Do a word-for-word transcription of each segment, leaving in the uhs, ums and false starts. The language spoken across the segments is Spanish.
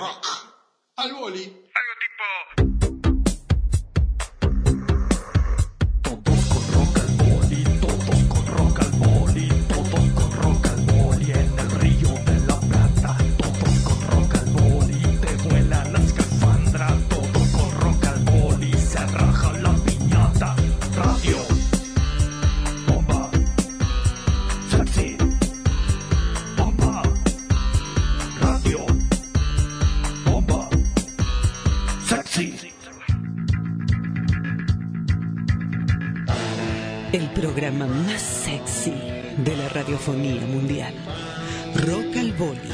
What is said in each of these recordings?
rock al boli. Algo tipo... Todos con rock al boli, todos con rock al boli, todos con rock al boli en el río de la Plata. Todos con rock al boli, te vuelan la escafandra. Todos con rock al boli, se raja la piñata. Radio, bomba, sexy, bomba, radio, bomba, sexy. El programa más sexy de la radiofonía mundial. Rock al boli.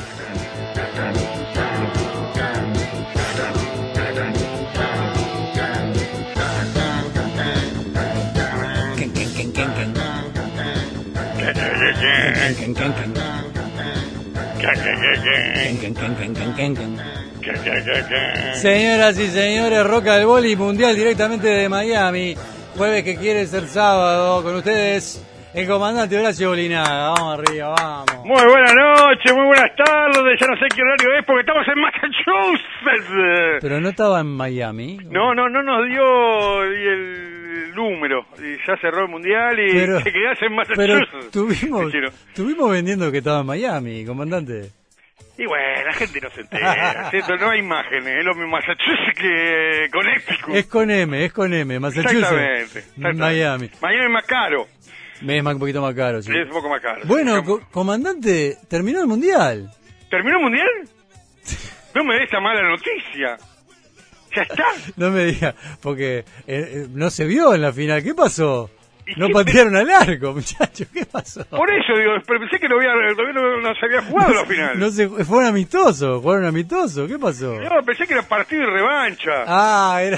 Ken, ken, ken, ken, ken. Ken, ken, ken, ken. Ken, ken, ken, ken, ken, ken. Señoras y señores, Rock al Boli Mundial directamente de Miami. Jueves que quiere ser sábado. Con ustedes, el comandante Horacio Bolinaga. Vamos arriba, vamos. Muy buenas noches, muy buenas tardes. Ya no sé qué horario es porque estamos en Massachusetts. Pero no estaba en Miami. No, no, no nos dio el número. Y ya cerró el mundial y Pero- te quedás en Pero Massachusetts. tuvimos, Te quiero. tuvimos vendiendo que estaba en Miami, comandante. Y bueno, la gente no se entera. ¿Cierto? No hay imágenes. Es lo mismo Massachusetts que Connecticut. Es con M, es con M, Massachusetts. Exactamente, exactamente. Miami. Miami es más caro. Me es más- un poquito más caro, sí. Es un poco más caro. Bueno, Sí. co- comandante, terminó el mundial. ¿Terminó el mundial? No me des esta mala noticia. ¿Ya está? No me diga, porque eh, eh, no se vio en la final. ¿Qué pasó? ¿Y No qué- patearon al arco, muchachos. ¿Qué pasó? Por eso, digo, pero pensé que lo había, todavía no, no se había jugado la final. No se, fueron amistosos, fueron amistosos. ¿Qué pasó? No, pensé que era partido de revancha. Ah, era...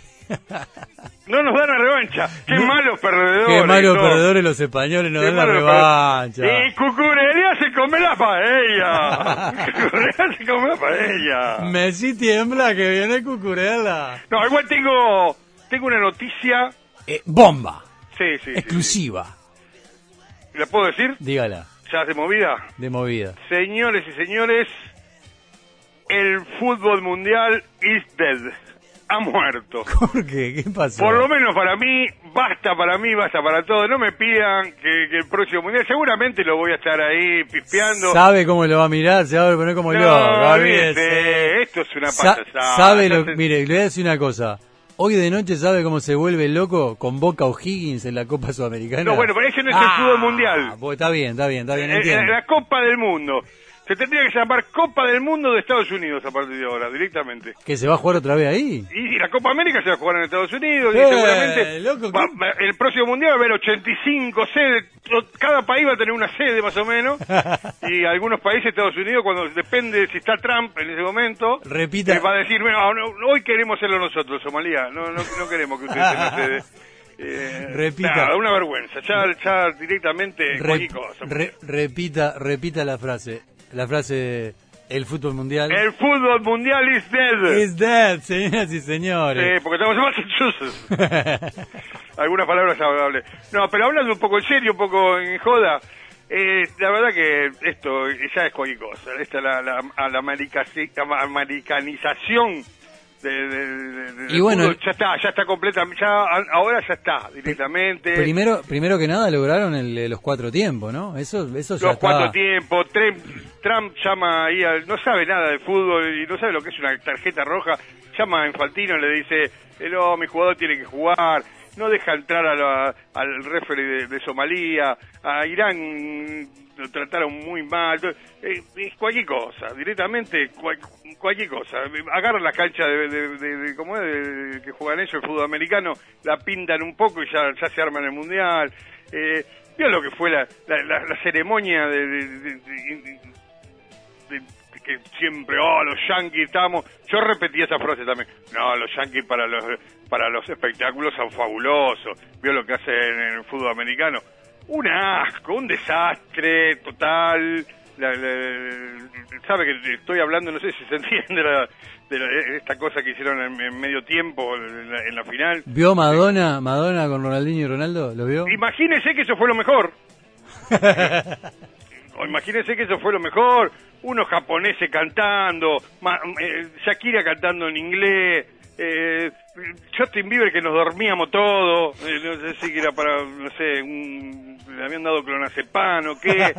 No nos dan la revancha. Qué No. malos perdedores. Qué malos no. perdedores los españoles, no Qué dan la malos revancha. perdedores. Y Cucurella se come la paella. Cucurella se come la paella. Messi tiembla que viene Cucurella. No, igual tengo, tengo una noticia. Eh, bomba, Sí, sí, sí, exclusiva. sí. ¿La puedo decir? Dígala, ¿Ya de movida? de movida. Señores y señores, el fútbol mundial is dead. Ha muerto. ¿Por qué? ¿Qué pasó? Por lo menos para mí, basta para mí, basta para todo. No me pidan que, que el próximo mundial, seguramente lo voy a estar ahí pispeando. ¿Sabe cómo lo va a mirar? Se va a poner como No, loco. olvídese, olvídese. esto es una Sa- payasada. sabe lo, Ya se- mire, le voy a decir una cosa. Hoy de noche sabe cómo se vuelve loco con Boca O'Higgins en la Copa Sudamericana. No, bueno, pero ese no es el fútbol mundial. pues está bien, está bien, está bien, Eh, eh, entiendo. la Copa del Mundo. Se tendría que llamar Copa del Mundo de Estados Unidos a partir de ahora, directamente. ¿Que se va a jugar otra vez ahí? Y, y la Copa América se va a jugar en Estados Unidos y Eh, seguramente loco, va- ¿qué? va- el próximo mundial va a haber ochenta y cinco sedes, to- cada país va a tener una sede más o menos, y algunos países, Estados Unidos, cuando depende si está Trump en ese momento, Repita. eh, va a decir, bueno, no, hoy queremos serlo nosotros, Somalia, no, no, no queremos que ustedes tengan sede. Eh, Repita. nada, una vergüenza, ya, ya directamente Re- cualquier cosa. re- repita, repita la frase. La frase, el fútbol mundial. El fútbol mundial is dead. Is dead, señoras y señores. Sí, porque estamos en Massachusetts. Algunas palabras hablé. No, pero hablando un poco en serio, un poco en joda, eh, la verdad que esto ya es cualquier cosa. Esta la, la, a la americasi- ama- americanización de, de- de- de- Y bueno, del fútbol ya está, ya está completa, ya a- ahora ya está directamente. Primero, primero que nada lograron el, eh, los cuatro tiempos, ¿no? Eso, eso ya Los está. cuatro tiempos, Trump, Trump llama ahí, al- no sabe nada de fútbol y no sabe lo que es una tarjeta roja, llama a Infantino y le dice, eh, no, mi jugador tiene que jugar, no deja entrar a la- al referee de, de Somalia, a Irán mm, lo trataron muy mal, eh, es cualquier cosa, directamente cual- cualquier cosa, agarran la cancha de, de, de, de- ¿cómo es? De- que juegan ellos, el fútbol americano, la pintan un poco y ya, ya se arman el mundial, eh, ¿vio lo que fue la, la, la- la ceremonia de, de- de- de- de- de- que siempre, oh, los yanquis estamos, yo repetí esa frase también, no, los yanquis para los para los espectáculos son fabulosos, vio lo que hacen en el fútbol americano, un asco, un desastre total, la, la- sabe que estoy hablando, no sé si se entiende la, de la- esta cosa que hicieron en, en medio tiempo, en la, en la final. ¿Vio Madonna, Madonna con Ronaldinho y Ronaldo? ¿Lo vio? Imagínese que eso fue lo mejor. O imagínense que eso fue lo mejor, unos japoneses cantando, ma, eh, Shakira cantando en inglés, eh, Justin Bieber que nos dormíamos todos, eh, no sé si era para, no sé, un, le habían dado clonazepam o qué,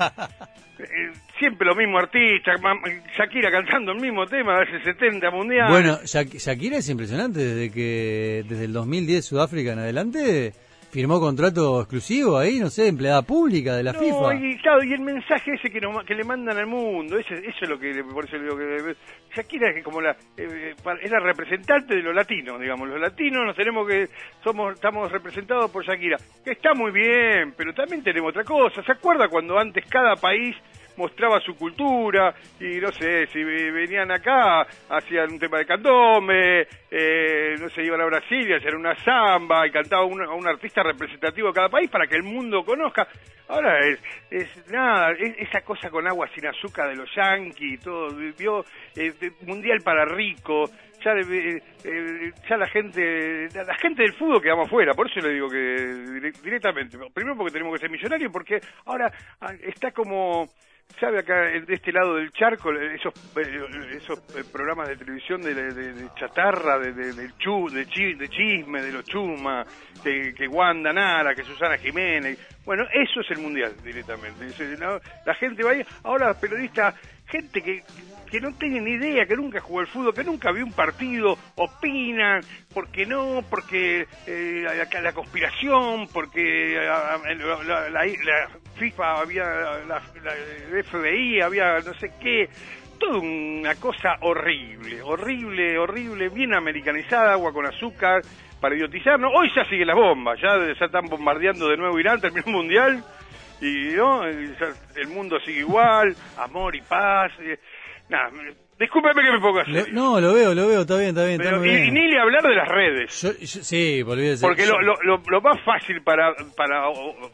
eh, siempre los mismos artistas, Shakira cantando el mismo tema desde el setenta mundial. Bueno, Shak- Shakira es impresionante, desde que desde el dos mil diez Sudáfrica en adelante firmó contrato exclusivo ahí, no sé, empleada pública de la no, FIFA. Y, claro, y el mensaje ese que, nos, que le mandan al mundo, ese, eso es lo que, por eso le digo que Shakira es como la, eh, es la representante de los latinos, digamos, los latinos nos tenemos que, somos, estamos representados por Shakira, que está muy bien, pero también tenemos otra cosa. ¿Se acuerda cuando antes cada país mostraba su cultura y no sé, si venían acá hacían un tema de candombe, eh, no sé, iban a Brasil y hacían una samba y cantaba un, un artista representativo de cada país para que el mundo conozca? Ahora es, es nada, es, esa cosa con agua sin azúcar de los yanquis, todo, vio, eh, mundial para ricos, ya, eh, eh, ya la gente, la gente del fútbol quedamos fuera, por eso le digo que directamente, primero porque tenemos que ser millonarios, porque ahora está como, ¿sabe acá, de este lado del charco, esos esos programas de televisión de, de, de chatarra, de, de, de, chu, de, chi, de chisme, de los chumas, que, que Wanda Nara, que Susana Jiménez? Bueno, eso es el mundial directamente. ¿No? La gente va ahí, ahora los periodistas, gente que, que no tiene ni idea, que nunca jugó al fútbol, que nunca vio un partido, opinan, porque no, porque eh, la, la conspiración, porque la, la, la, la FIFA había, la, la F B I había no sé qué, toda una cosa horrible, horrible, horrible, bien americanizada, agua con azúcar, para idiotizarnos. Hoy ya sigue las bombas, ya, ya están bombardeando de nuevo Irán, terminó el mundial, y no, el mundo sigue igual, amor y paz, eh, nada, discúlpeme que me ponga así. Le, no, lo veo, lo veo, está bien, está bien. Pero, está muy y, bien. y ni le hablar de las redes. Yo, yo, sí, volví a decir. Porque lo, lo, lo, lo más fácil para, para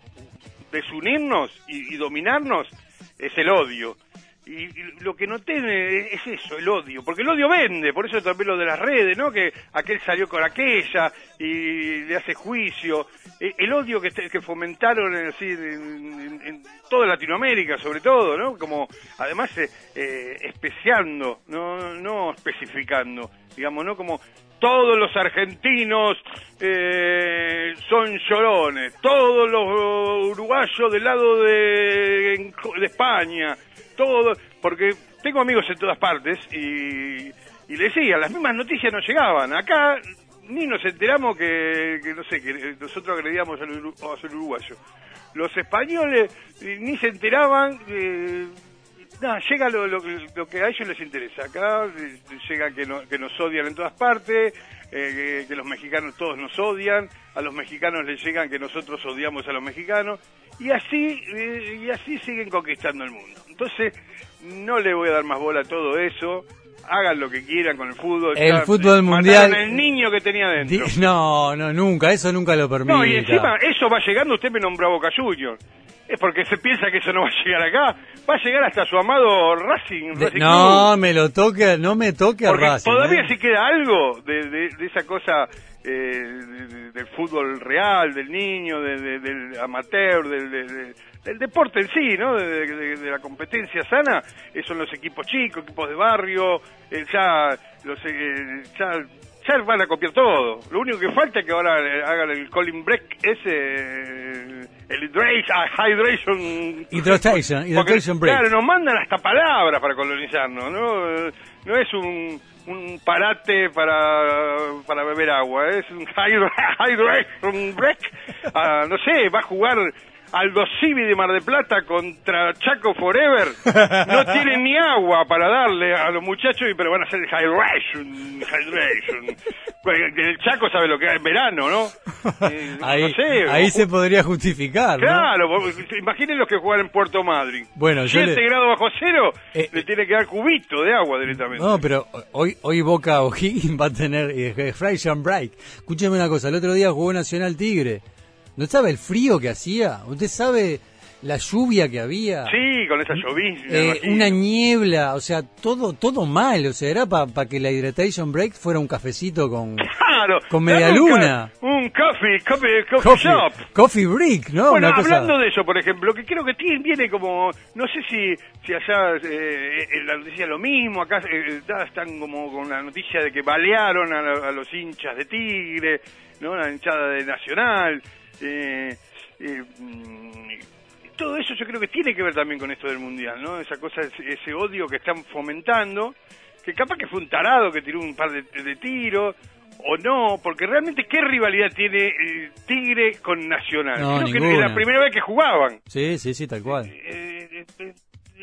desunirnos y, y dominarnos es el odio. Y, y lo que noté es eso, el odio, porque el odio vende, por eso también lo de las redes, ¿no? Que aquel salió con aquella y le hace juicio. El odio que, que fomentaron así en, en, en toda Latinoamérica, sobre todo, ¿no? Como además eh, especiando, no, no especificando, digamos, ¿no? Como todos los argentinos eh, son llorones, todos los uruguayos del lado de, de España, todo, porque tengo amigos en todas partes y, y les decía, las mismas noticias no llegaban. Acá ni nos enteramos que, que no sé, que nosotros agredíamos al, al uruguayo. Los españoles ni se enteraban, eh, nada, llega lo, lo, lo que a ellos les interesa. Acá eh, llega que, no, que nos odian en todas partes, eh, que, que los mexicanos todos nos odian, a los mexicanos les llegan que nosotros odiamos a los mexicanos, y así, eh, y así siguen conquistando el mundo. Entonces, no le voy a dar más bola a todo eso. Hagan lo que quieran con el fútbol. El ya, fútbol mundial. El niño que tenía dentro. Di, no, no, nunca, eso nunca lo permite. No, y encima, eso va llegando, usted me nombró a Boca Juniors. Es porque se piensa que eso no va a llegar acá. Va a llegar hasta su amado Racing. De, Racing no, Club. me lo toque, no me toque a Porque Racing. todavía ¿eh? si queda algo de, de, de esa cosa eh, de, de, del fútbol real, del niño, de, de, del amateur, del, de, de, del deporte en sí, ¿no? De, de, de la competencia sana. Esos son los equipos chicos, equipos de barrio, eh, ya los eh, ya, ya van a copiar todo. Lo único que falta es que ahora hagan el calling break ese, el hydration, hydration, hydration break. Claro, nos mandan hasta palabras para colonizarnos, ¿no? No es un, un parate para, para beber agua, es un hydration break. Ah, no sé, va a jugar Aldo Civi de Mar del Plata contra Chaco Forever. No tienen ni agua para darle a los muchachos, pero van a hacer hydration, hydration. El Chaco sabe lo que es en verano, ¿no? Eh, ahí no sé, ahí o, se podría justificar, ¿no? Claro, imaginen los que juegan en Puerto Madryn. Bueno, siete le... grados bajo cero, eh, le tiene que dar cubito de agua directamente. No, pero hoy hoy Boca O'Higgins va a tener eh, Hydration break. Escúcheme una cosa, el otro día jugó Nacional Tigre. ¿No sabe el frío que hacía? ¿Usted sabe la lluvia que había. Sí, con esa llovizna. Eh, una niebla, o sea, todo todo mal, o sea, era para pa que la hydration break fuera un cafecito con, claro, con media luna. Un coffee, coffee, coffee, Coffee, shop. coffee break, ¿no? Bueno, Una cosa... hablando de eso, por ejemplo, que creo que tiene, viene como, no sé si si allá eh, en la noticia lo mismo, acá eh, están como con la noticia de que balearon a, a los hinchas de Tigre, ¿no? La hinchada de Nacional, eh, eh, todo eso yo creo que tiene que ver también con esto del Mundial, ¿no? Esa cosa, ese odio que están fomentando, que capaz que fue un tarado que tiró un par de, de tiros, o no, porque realmente ¿qué rivalidad tiene eh, Tigre con Nacional? No, creo ninguna. que es la primera vez que jugaban. Sí, sí, sí, tal cual. Eh, eh, eh,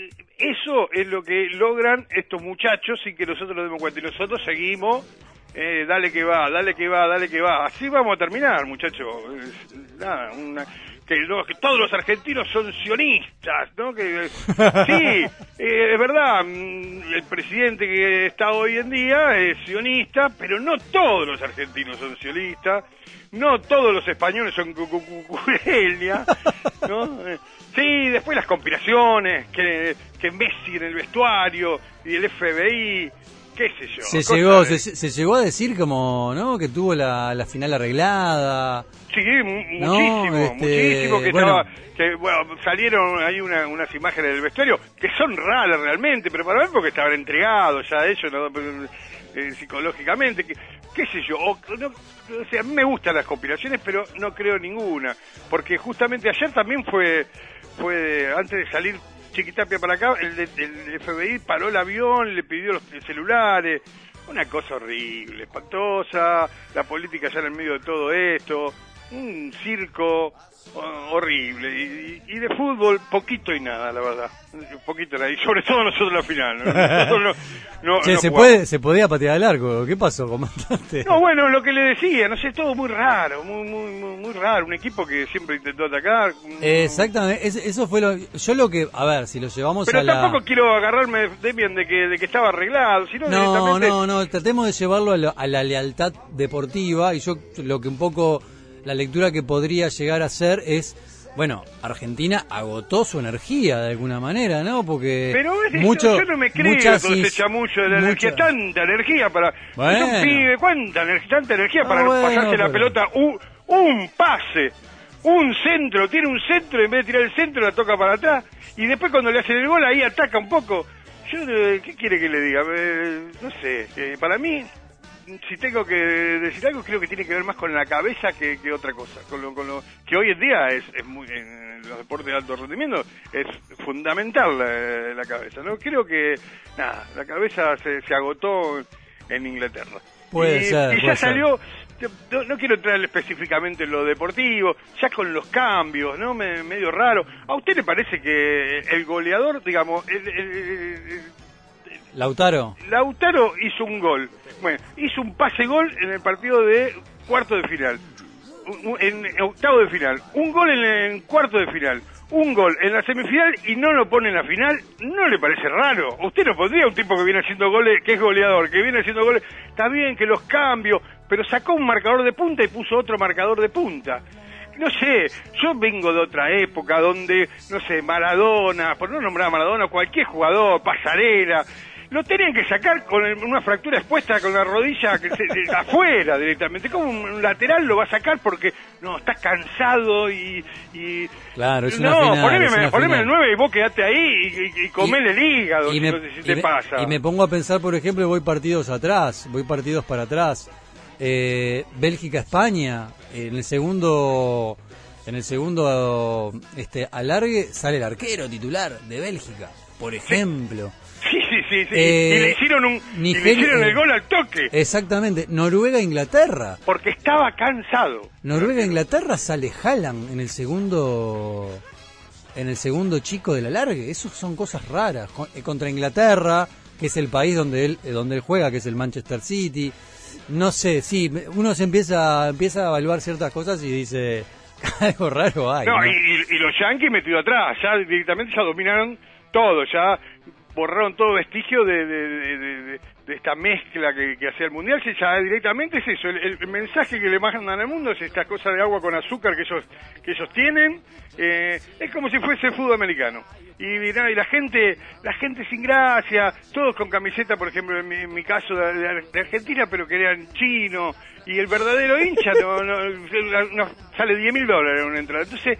eso es lo que logran estos muchachos sin que nosotros nos demos cuenta, y nosotros seguimos, eh, dale que va, dale que va, dale que va, así vamos a terminar, muchachos. Nada, una... Que, lo, que todos los argentinos son sionistas, ¿no? Que sí, eh, es verdad, el presidente que está hoy en día es sionista, pero no todos los argentinos son sionistas, no todos los españoles son cucucucurelia, ¿no? Sí, después las conspiraciones, que, que Messi en el vestuario y el F B I, qué sé yo. Se llegó, de... se, se llegó a decir como, ¿no? Que tuvo la, la final arreglada. Sí, muchísimo, no, este, muchísimo, que bueno, estaba, que bueno, salieron ahí una, unas imágenes del vestuario que son raras realmente, pero para ver porque estaban entregados ya ellos, ¿no? eh, psicológicamente, que, qué sé yo, o, no, o sea, a mí me gustan las conspiraciones, pero no creo ninguna, porque justamente ayer también fue, fue antes de salir Chiquitapia para acá, el, el F B I paró el avión, le pidió los celulares, una cosa horrible, espantosa, la política ya en el medio de todo esto, un circo oh, horrible, y, y de fútbol poquito y nada, la verdad, poquito y nada, y sobre todo nosotros la final, ¿no? Nosotros no, no, che, no se, jugamos. puede, se podía patear al arco, ¿qué pasó, comandante? No, bueno, lo que le decía, no sé, todo muy raro, muy muy muy, muy raro, un equipo que siempre intentó atacar. Exactamente, es, eso fue lo, yo lo que, a ver, si lo llevamos pero a la... tampoco quiero agarrarme, Demian, de que, de que estaba arreglado, sino No, directamente... no, no, tratemos de llevarlo a, lo, a la lealtad deportiva, y yo lo que un poco, la lectura que podría llegar a ser es, bueno, Argentina agotó su energía de alguna manera, ¿no? Porque pero es mucho, eso, yo no me creo todo ese chamullo de la mucha... energía, tanta energía para... Bueno. Un pibe, ¿cuánta energía, tanta energía para ah, bueno, pasarse pero... la pelota? Un, un pase, un centro, tiene un centro, en vez de tirar el centro la toca para atrás, y después cuando le hacen el gol ahí ataca un poco. Yo, ¿qué quiere que le diga? Eh, no sé, eh, para mí... Si tengo que decir algo, creo que tiene que ver más con la cabeza que, que otra cosa. Con lo, con lo que hoy en día es, es muy, en los deportes de alto rendimiento es fundamental la, la cabeza, ¿no? Creo que, nada, la cabeza se, se agotó en Inglaterra. Puede y, ser. Y ya puede salió, ser. no, no quiero entrar específicamente en lo deportivo, ya con los cambios, ¿no? Me, medio raro. ¿A usted le parece que el goleador, digamos, el, el, el, el Lautaro. Lautaro hizo un gol. Bueno, hizo un pase-gol en el partido de cuarto de final. En octavo de final. Un gol en el cuarto de final. Un gol en la semifinal y no lo pone en la final. ¿No le parece raro? Usted no pondría un tipo que viene haciendo goles, que es goleador, que viene haciendo goles. Está bien que los cambios, pero sacó un marcador de punta y puso otro marcador de punta. No sé, yo vengo de otra época donde, no sé, Maradona, por no nombrar a Maradona, cualquier jugador, Pasarela, lo tenían que sacar con el, una fractura expuesta con la rodilla que se, de, afuera directamente. Como un lateral lo va a sacar porque no, está cansado y... y claro, es una no, final, poneme, es una poneme final. el nueve y vos quedate ahí y, y, y comele el hígado, y si me, no sé si y te me, pasa. Y me pongo a pensar, por ejemplo, voy partidos atrás, voy partidos para atrás. Eh, Bélgica-España, en el segundo... En el segundo este alargue sale el arquero titular de Bélgica, por ejemplo. Sí, sí, sí, sí. Eh, y le hicieron un Nigeria, y le hicieron el gol al toque. Exactamente. Noruega-Inglaterra. Porque estaba cansado. Noruega-Inglaterra sale Haaland en el segundo en el segundo chico del alargue. Eso son cosas raras. Contra Inglaterra, que es el país donde él donde él juega, que es el Manchester City. No sé, sí, uno se empieza empieza a evaluar ciertas cosas y dice algo raro hay. No, ¿no? Y, y los Yankees metido atrás, ya directamente ya dominaron todo, ya borraron todo vestigio de, de, de, de, de esta mezcla que, que hacía el Mundial, que ya directamente es eso, el, el mensaje que le mandan al mundo es esta cosa de agua con azúcar que ellos que ellos tienen, eh, es como si fuese fútbol americano. Y, y, y la gente la gente sin gracia, todos con camiseta, por ejemplo, en mi, en mi caso de, de, de Argentina, pero que eran chinos, y el verdadero hincha no, no, no sale diez mil dólares en una entrada. Entonces,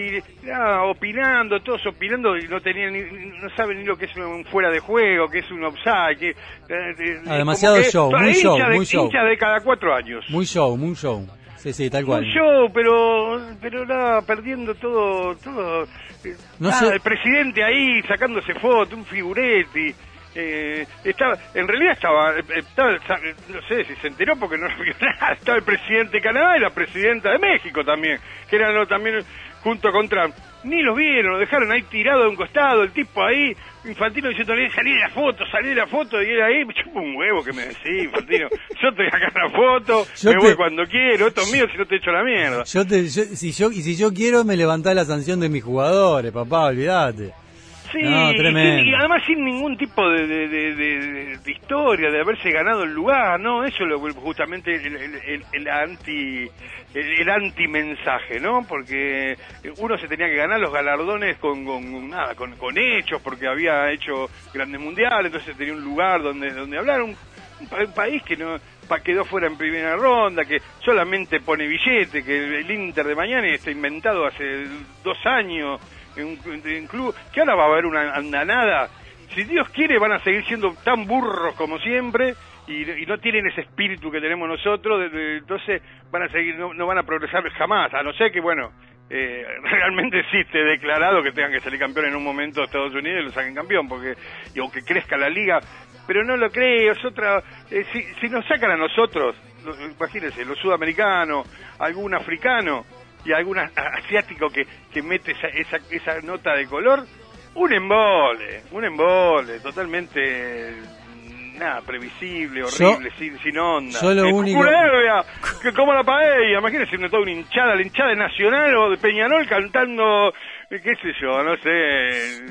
y nada, opinando, todos opinando, y no tenían ni, no saben ni lo que es un fuera de juego, que es un offside, que eh, ah, demasiado que, show, muy show, de, muy show. hincha de cada cuatro años. Muy show, muy show. Sí, sí, tal cual. Un show, pero pero nada, perdiendo todo, todo. No nada, sé. El presidente ahí sacándose fotos, un figuretti. Eh, estaba, en realidad estaba, estaba, no sé si se enteró porque no vio nada. Estaba el presidente de Canadá y la presidenta de México también, que eran ¿no? también junto con Trump. Ni los vieron, lo dejaron ahí tirado de un costado, el tipo ahí, Infantino diciendo, salí de la foto, salí de la foto, y él ahí, me chupa un huevo que me decís, Infantino, yo estoy acá en la foto, yo me te... voy cuando quiero, esto es mío si no te echo la mierda. Yo te, yo, si yo, y si yo quiero, me levantás la sanción de mis jugadores, papá, olvídate. Sí, no, y, sin, y además sin ningún tipo de, de, de, de, de historia, de haberse ganado el lugar, ¿no? Eso es justamente el, el, el, el anti el, el anti-mensaje, ¿no? Porque uno se tenía que ganar los galardones con, con nada, con, con hechos, porque había hecho grandes mundiales, entonces tenía un lugar donde, donde hablar, un, un país que no quedó fuera en primera ronda, que solamente pone billete, que el Inter de mañana está inventado hace dos años, en un, en un club, que ahora va a haber una andanada. Si Dios quiere van a seguir siendo tan burros como siempre y, y no tienen ese espíritu que tenemos nosotros, de, de, entonces van a seguir, no, no van a progresar jamás, a no ser que, bueno, eh, realmente sí esté declarado que tengan que salir campeón en un momento Estados Unidos y lo saquen campeón, porque y, o que crezca la liga, pero no lo creo, es otra, eh, si, si nos sacan a nosotros, los, imagínense, los sudamericanos, algún africano y algún asiático que, que mete esa, esa, esa nota de color, un embole, un embole, totalmente nada, previsible, horrible, yo, sin, sin onda. Yo lo eh, único... Cucurevia, que como la paella, imagínense toda una hinchada, la hinchada de Nacional o de Peñarol cantando, qué sé yo, no sé...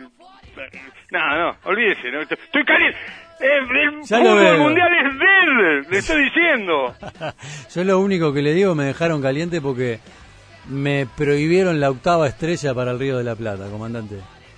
Nada, no, olvídese, no, estoy caliente. El fútbol mundial es de él, le estoy diciendo. Yo lo único que le digo, me dejaron caliente porque me prohibieron la octava estrella para el Río de la Plata, comandante.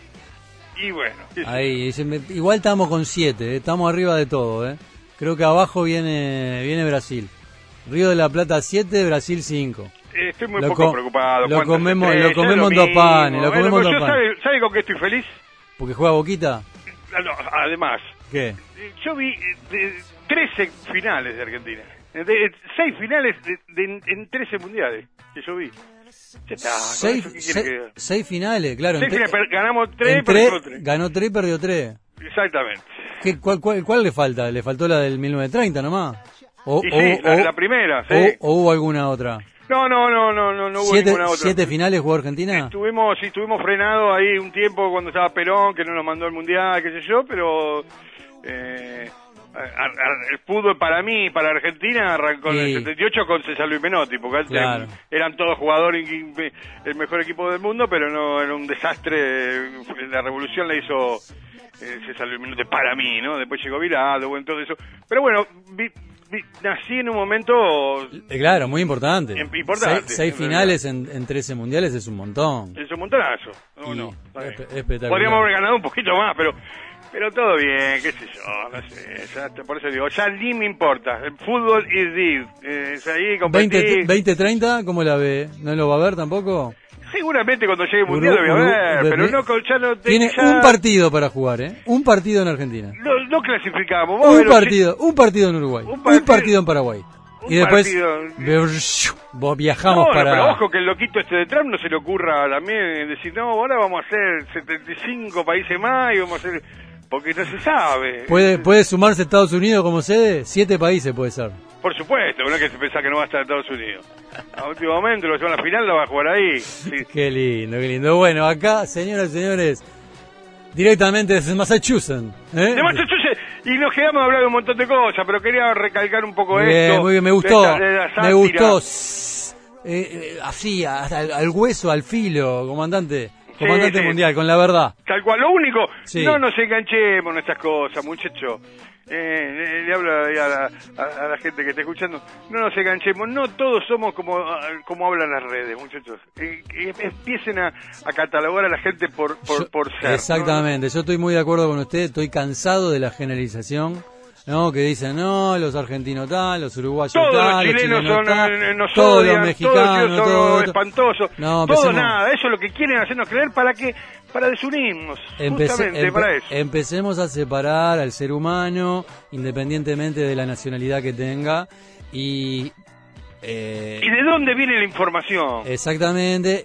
Y bueno, ahí, igual estamos con siete, ¿eh? Estamos arriba de todo, ¿eh? Creo que abajo viene viene Brasil. Río de la Plata siete, Brasil cinco. Estoy muy lo poco com preocupado. Lo comemos, lo comemos en dos panes, lo comemos en dos panes. ¿Sabe con qué estoy feliz? ¿Porque juega Boquita? No, además. ¿Qué? Yo vi de, trece finales de Argentina. De, de, seis finales de, de, en trece mundiales que yo vi. Ya está, seis, seis, que... seis finales, claro. Seis finales, per, ganamos tres, perdimos tres. Ganó tres y perdió tres. Exactamente. ¿Qué, cuál, cuál, ¿Cuál le falta? ¿Le faltó la del mil novecientos treinta nomás? O, y sí, o, la, o, la primera, sí. O, ¿O hubo alguna otra? No, no, no, no, no, no hubo ¿Siete, ninguna otra. ¿Siete finales jugó Argentina? Estuvimos, sí, estuvimos frenados ahí un tiempo cuando estaba Perón, que no nos mandó al Mundial, qué sé yo, pero... Eh, el fútbol para mí, para Argentina, arrancó sí. en el setenta y ocho con César Luis Menotti, porque claro. eran todos jugadores, el mejor equipo del mundo, pero no era un desastre. La revolución la hizo eh, César Luis Menotti para mí, ¿no? Después llegó Virado, bueno, todo eso. Pero bueno, vi, vi, nací en un momento... Claro, muy importante. importante seis, seis finales en, en trece mundiales es un montón. Es un montonazo. No, no, es, espectacular. Podríamos haber ganado un poquito más, pero... Pero todo bien, qué sé yo, no sé, ya, por eso digo, ya ni me importa, el fútbol is this, eh, es ahí competir. veinte treinta, ¿cómo la ve? ¿No lo va a ver tampoco? Seguramente cuando llegue el Mundial lo voy a ver, pero no, ya no... Te, Tiene ya... un partido para jugar, ¿eh? Un partido en Argentina. No, no clasificamos. Un partido, un partido en Uruguay, un partido, un partido en Paraguay. Un y después partido... viajamos no, para... Pero ojo que el loquito este de Trump no se le ocurra también decir, no, ahora vamos a hacer setenta y cinco países más y vamos a hacer... Porque no se sabe. ¿Puede, ¿Puede sumarse Estados Unidos como sede? Siete países puede ser. Por supuesto, no es que se piensa que no va a estar Estados Unidos. A último momento, lo que va a la final, lo va a jugar ahí. Sí. Qué lindo, qué lindo. Bueno, acá, señoras y señores, directamente desde Massachusetts. ¿eh? De Massachusetts. Y nos quedamos a hablar de un montón de cosas, pero quería recalcar un poco muy esto. Bien, muy bien, me gustó. De esta, de me gustó. Eh, eh, así, al, al hueso, al filo, comandante. comandante sí. mundial, con la verdad. Tal cual, lo único, Sí. no nos enganchemos en estas cosas, muchachos. Eh, le hablo a la, a, a la gente que está escuchando, no nos enganchemos, no todos somos como, como hablan las redes, muchachos. Eh, eh, empiecen a, a catalogar a la gente por, por, Yo- por ser. Exactamente, yo estoy muy de acuerdo con usted, estoy cansado de la generalización. No, que dicen, no, los argentinos tal, los uruguayos Todos tal, los chilenos son, tal, eh, nos todos odian, los mexicanos, todos los chilenos son todo, todo. espantosos, No, todo empecemos- nada, eso es lo que quieren hacernos creer, ¿para qué? Para desunirnos, Empece- justamente empe- para eso. Empecemos a separar al ser humano, independientemente de la nacionalidad que tenga, y... eh, ¿Y de dónde viene la información? Exactamente,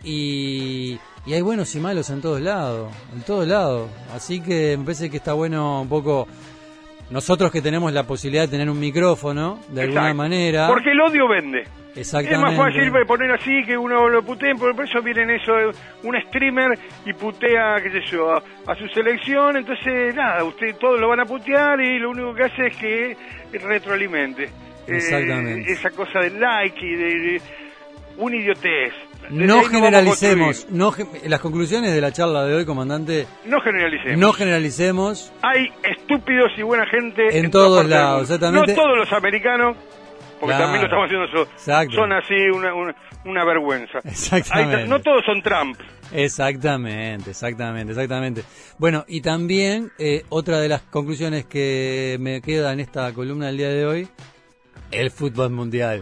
y, y hay buenos y malos en todos lados, en todos lados. Así que me parece que está bueno un poco, nosotros que tenemos la posibilidad de tener un micrófono, de alguna Exacto. manera. Porque el odio vende. Exactamente. Es más fácil poner así que uno lo putee, por eso vienen eso, un streamer y putea, qué sé yo, a, a su selección, entonces nada, usted todos lo van a putear y lo único que hace es que retroalimente. Exactamente. Eh, esa cosa del like y de, de un idiotez. Desde No ahí vamos a generalicemos, construir. no ge- las conclusiones de la charla de hoy, comandante, No generalicemos. no generalicemos. Hay estúpidos y buena gente En en, todos todas partes del lados, mundo. exactamente. No todos los americanos, porque Claro. también lo estamos haciendo eso. Exacto. Son así una, una, una vergüenza. Exactamente. Hay- no todos son Trump. Exactamente, exactamente, exactamente. Bueno, y también eh, otra de las conclusiones que me queda en esta columna del día de hoy, el fútbol mundial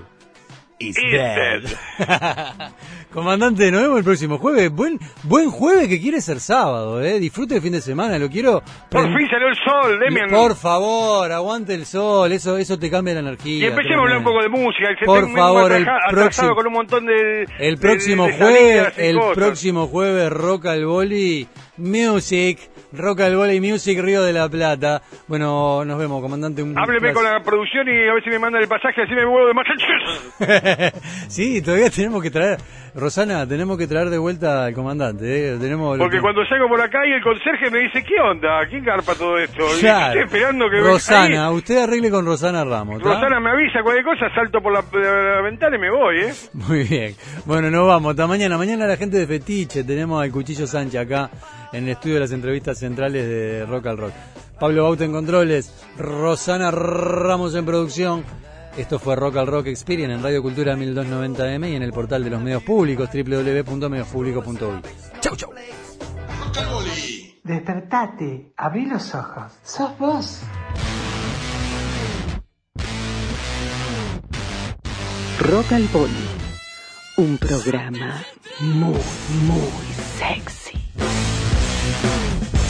is Is dead. Comandante, nos vemos el próximo jueves. Buen buen jueves que quiere ser sábado, ¿eh? Disfrute el fin de semana, lo quiero... Por prend- fin salió el sol, Demian. Por favor, aguante el sol, eso eso te cambia la energía. Y empecemos a hablar un poco de música. El Por setenta favor, el atraja- atrasado próximo- con un montón de... El de- próximo de- de jueves, salidas y el cosas. próximo jueves, Rock al Boli Music, Rock al Boli Music Río de la Plata. Bueno, nos vemos, comandante. Un Hábleme placer. con la producción y a ver si me mandan el pasaje, así me vuelvo de Massachusetts. Sí, todavía tenemos que traer, Rosana, tenemos que traer de vuelta al comandante. ¿eh? Tenemos Porque cuando salgo por acá y el conserje me dice, ¿qué onda? ¿Quién garpa todo esto? Y Claro. estoy esperando que venga Rosana, ahí. usted arregle con Rosana Ramos. ¿tá? Rosana me avisa cualquier cosa, salto por la, la ventana y me voy, ¿eh? Muy bien. Bueno, nos vamos. Hasta mañana. Mañana la gente de Fetiche. Tenemos al Cuchillo Sánchez acá en el estudio de las entrevistas centrales de Rock al Rock. Pablo Bauta en controles. Rosana Ramos en producción. Esto fue Rock al Rock Experience en Radio Cultura mil doscientos noventa eme y en el portal de los medios públicos doble u doble u doble u punto medios públicos punto uy. Chau, chau. Rock al Boli. Despertate, abrí los ojos. Sos vos. Rock al Boli, un programa muy, muy sexy.